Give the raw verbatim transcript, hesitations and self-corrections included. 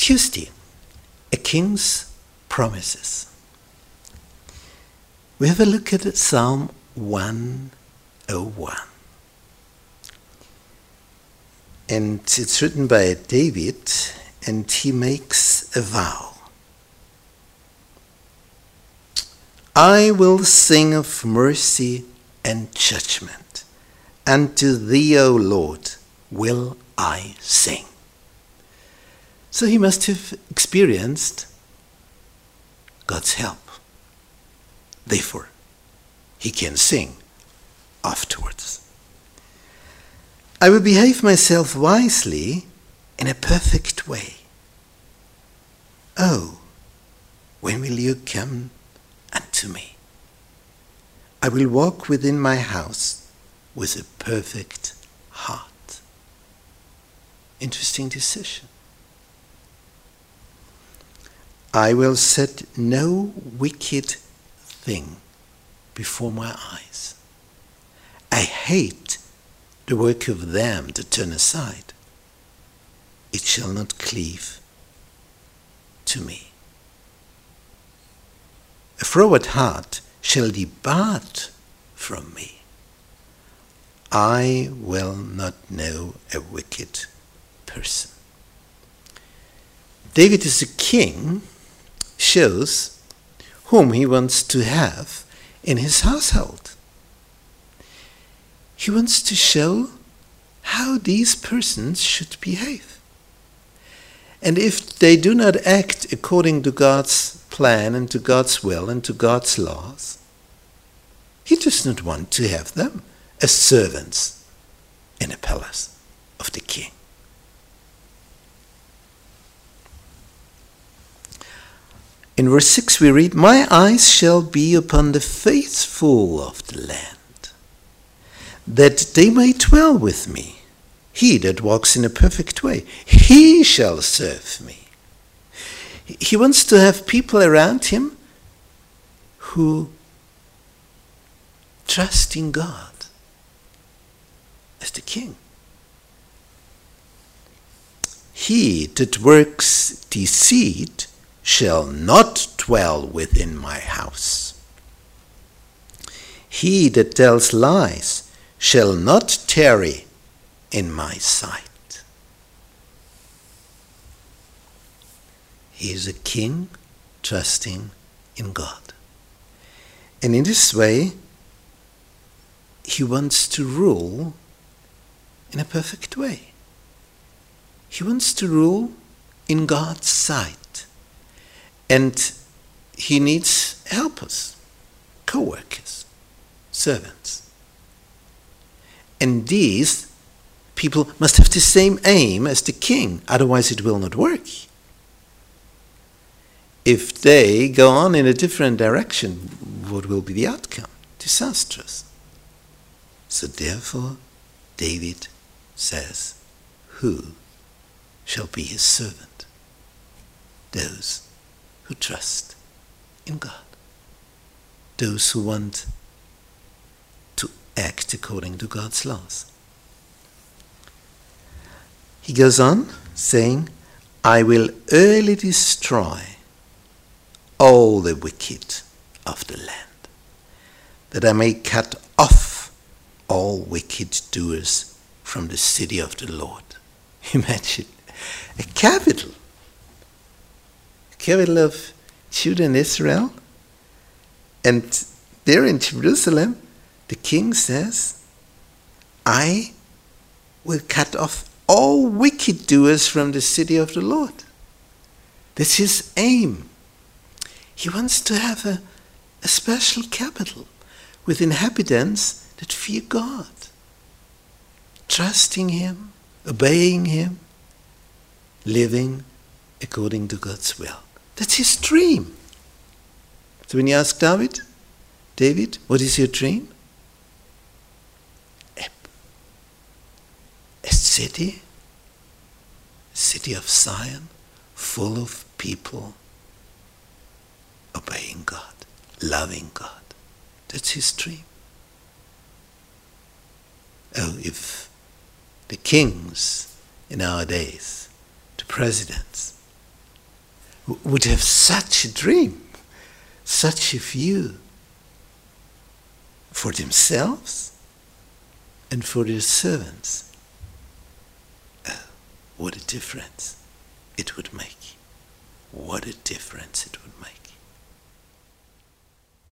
Tuesday, a king's promises. We have a look at Psalm one oh one. And it's written by David, and he makes a vow. I will sing of mercy and judgment. Unto thee, O Lord, will I sing. So he must have experienced God's help. Therefore, he can sing afterwards. I will behave myself wisely in a perfect way. Oh, when will you come unto me? I will walk within my house with a perfect heart. Interesting decision. I will set no wicked thing before my eyes. I hate the work of them that turn aside. It shall not cleave to me. A froward heart shall depart from me. I will not know a wicked person. David is a king, shows whom he wants to have in his household. He wants to show how these persons should behave. And if they do not act according to God's plan and to God's will and to God's laws, he does not want to have them as servants in a palace of the king. In verse six we read, my eyes shall be upon the faithful of the land, that they may dwell with me. He that walks in a perfect way, he shall serve me. He wants to have people around him who trust in God as the king. He that works deceit shall not dwell within my house. He that tells lies shall not tarry in my sight. He is a king trusting in God. And in this way, he wants to rule in a perfect way. He wants to rule in God's sight. And he needs helpers, co-workers, servants. And these people must have the same aim as the king, otherwise it will not work. If they go on in a different direction, what will be the outcome? Disastrous. So therefore, David says, who shall be his servant? Those who trust in God. Those who want to act according to God's laws. He goes on saying, I will early destroy all the wicked of the land, that I may cut off all wicked doers from the city of the Lord. Imagine, a capital. Capital of Judah and Israel, and there in Jerusalem, the king says, I will cut off all wicked doers from the city of the Lord. That's his aim. He wants to have a, a special capital with inhabitants that fear God, trusting him, obeying him, living according to God's will. That's his dream. So when you ask David, David, what is your dream? A, a city, a city of Zion, full of people obeying God, loving God. That's his dream. Oh, if the kings in our days, the presidents, would have such a dream, such a view for themselves and for their servants. Oh, what a difference it would make. What a difference it would make.